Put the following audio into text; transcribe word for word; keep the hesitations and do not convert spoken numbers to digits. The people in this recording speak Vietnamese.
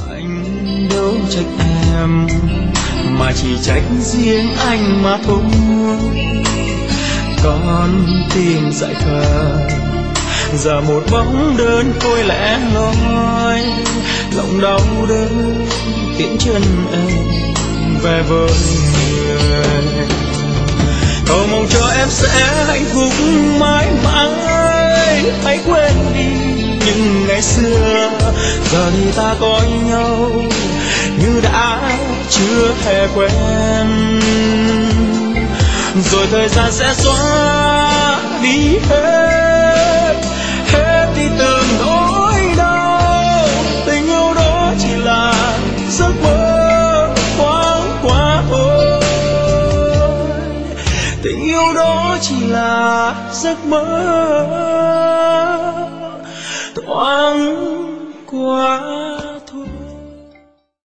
Anh đâu trách em, mà chỉ trách riêng anh mà thôi. Con tim dại khờ, giờ một bóng đơn côi lẻ loi, lòng đau đớn tiễn chân em về với người. Cầu mong cho em sẽ hạnh phúc mãi mãi, hãy quên đi những ngày xưa. Giờ thì ta coi nhau như đã chưa hề quen, rồi thời gian sẽ xóa đi hết hết đi từng nỗi đau. Tình yêu đó chỉ là giấc mơ thoáng qua thôi, tình yêu đó chỉ là giấc mơ thoáng qua.